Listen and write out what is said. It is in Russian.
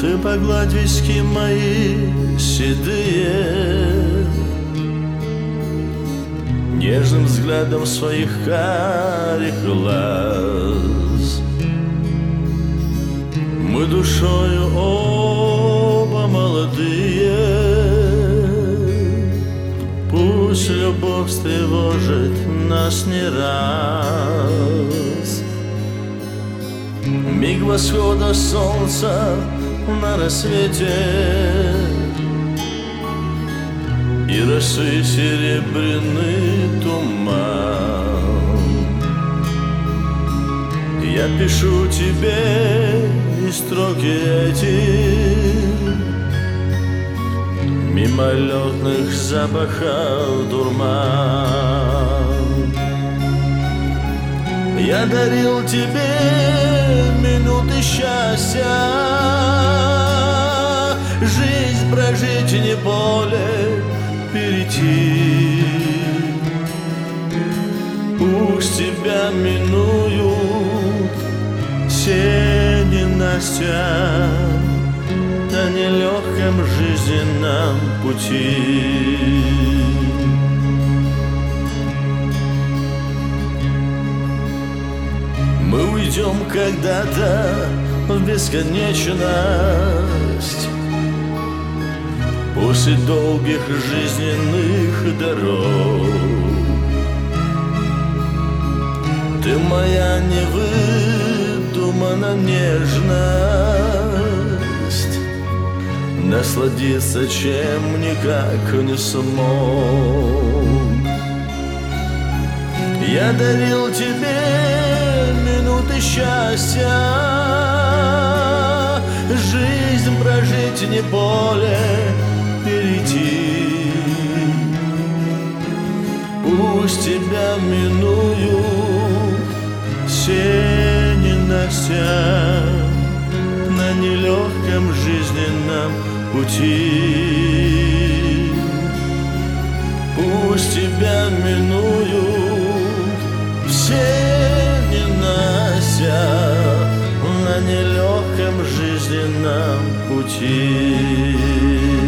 Ты погладь виски мои седые, нежным взглядом своих карих глаз. Мы душою оба молодые, пусть любовь встревожит нас не раз. Миг восхода солнца на рассвете и росы серебряный туман. Я пишу тебе и строки эти мимолетных запахов дурман. Я дарил тебе минуты счастья, жизнь прожить не поле перейти. Пусть тебя минуют все ненастья на нелегком жизненном пути. Мы уйдем когда-то в бесконечность после долгих жизненных дорог. Ты моя невыдуманная нежность, насладиться чем никак не смог. Я дарил тебе минуты счастья, жизнь прожить не поле перейти. Пусть тебя минуют все ненастья на нелегком жизненном пути. Пусть тебя минуют все ненастья на нелегком жизненном пути.